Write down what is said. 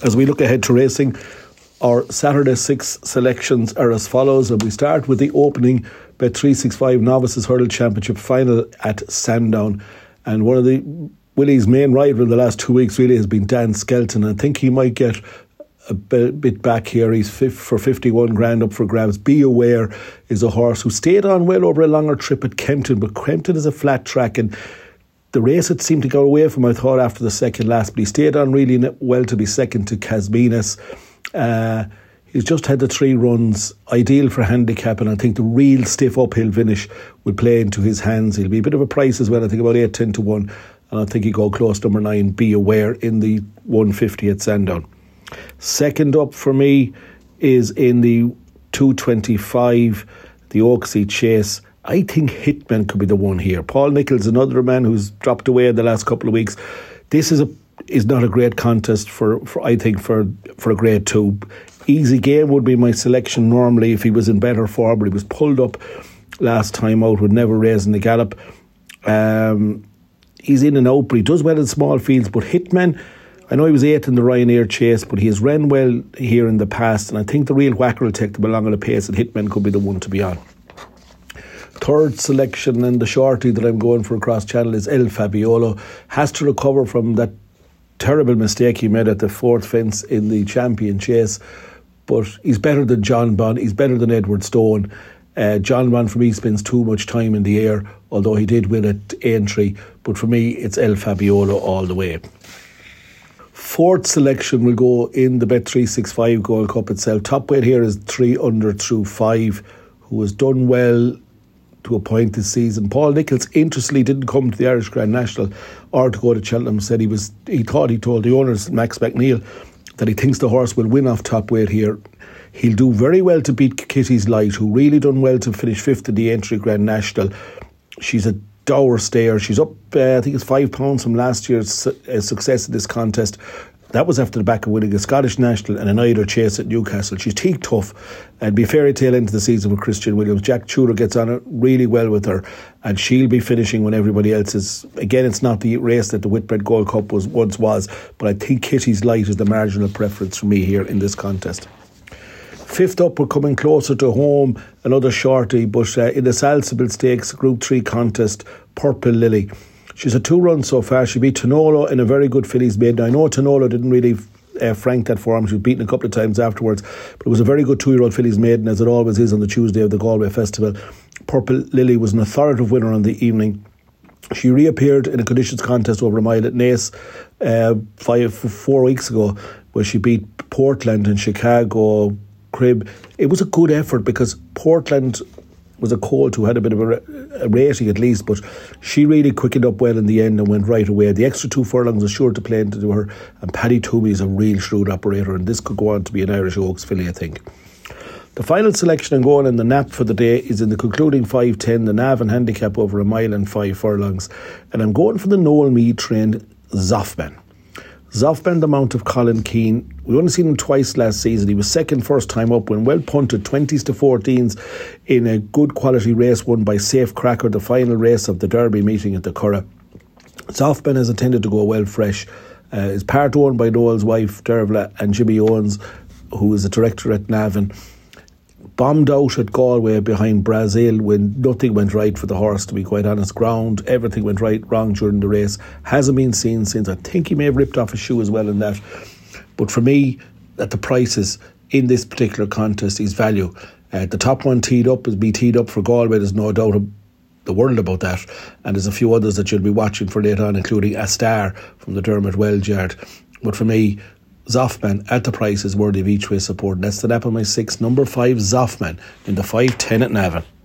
As we look ahead to racing, our Saturday 6 selections are as follows, and we start with the opening Bet365 Novices Hurdle Championship final at Sandown. And one of the Willie's main rival in the last 2 weeks really has been Dan Skelton. I think he might get a bit back here. He's for 51 grand up for grabs. Be Aware is a horse who stayed on well over a longer trip at Kempton, but Kempton is a flat track, and the race had seemed to go away from him, I thought, after the second last, but he stayed on really well to be second to Casminas. He's just had the 3 runs, ideal for handicap, and I think the real stiff uphill finish will play into his hands. He'll be a bit of a price as well, I think about 8-10 to 1, and I think he'll go close number 9, Be Aware, in the 150 at Sandown. Second up for me is in the 225, the Oaksey Chase. I think Hitman could be the one here. Paul Nicholls, another man who's dropped away in the last couple of weeks. This is not a great contest for I think for a grade 2. Easy Game would be my selection normally if he was in better form, but he was pulled up last time out with Never Raising the Gallop. He's in and out, but he does well in small fields. But Hitman, I know he was 8th in the Ryanair Chase, but he has ran well here in the past, and I think the real whacker will take them along at a pace, and Hitman could be the one to be on. Third selection, and the shorty that I'm going for across channel, is El Fabiolo. Has to recover from that terrible mistake he made at the 4th fence in the Champion Chase, but he's better than John Bond, he's better than Edward Stone. John Bond for me spends too much time in the air, although he did win at Aintree, but for me it's El Fabiolo all the way. Fourth selection will go in the Bet365 Gold Cup itself. Top weight here is 3 under through 5, who has done well to a point this season. Paul Nicholls, interestingly, didn't come to the Irish Grand National or to go to Cheltenham. Said he told the owners, Max McNeil, that he thinks the horse will win off top weight here. He'll do very well to beat Kitty's Light, who really done well to finish 5th in the Aintree Grand National. She's a dour stayer. She's up, I think it's 5 pounds from last year's success in this contest. That was after the back of winning a Scottish National and an Eider Chase at Newcastle. She's teak tough and be fairy tale into the season with Christian Williams. Jack Tudor gets on it really well with her, and she'll be finishing when everybody else is. Again, it's not the race that the Whitbread Gold Cup once was, but I think Kitty's Light is the marginal preference for me here in this contest. Fifth up, we're coming closer to home, another shorty, but in the Salsable Stakes Group 3 contest, Purple Lily. She's a 2 run so far. She beat Tonolo in a very good fillies maiden. I know Tonolo didn't really frank that form. She was beaten a couple of times afterwards, but it was a very good 2-year-old fillies maiden, as it always is on the Tuesday of the Galway Festival. Purple Lily was an authoritative winner on the evening. She reappeared in a conditions contest over a mile at Naas 4 weeks ago, where she beat Portland and Chicago Crib. It was a good effort because Portland was a colt who had a bit of a rating at least, but she really quickened up well in the end and went right away. The extra 2 furlongs was sure to play into her, and Paddy Toomey is a real shrewd operator, and this could go on to be an Irish Oaks filly, I think. The final selection I'm going in the nap for the day is in the concluding 5-10, the Navan handicap over a mile and 5 furlongs, and I'm going for the Noel Meade trained Zoffman. Zoffman, the mount of Colin Keane. We only seen him twice last season. He was second first time up when well punted 20s to 14s in a good quality race won by Safe Cracker, the final race of the Derby meeting at the Curragh. Zoffman has intended to go well fresh. Is part owned by Noel's wife Dervla and Jimmy Owens, who is a director at Navan. Bombed out at Galway behind Brazil when nothing went right for the horse, to be quite honest. Ground, everything went wrong during the race. Hasn't been seen since. I think he may have ripped off his shoe as well in that. But for me, at the prices in this particular contest, is value. The top one teed up is be teed up for Galway. There's no doubt the world about that. And there's a few others that you'll be watching for later on, including Astar from the Dermot Wells yard. But for me, Zoffman at the price is worthy of each way support. And that's the nap on my 6, number 5 Zoffman in the 5-10 at Navan.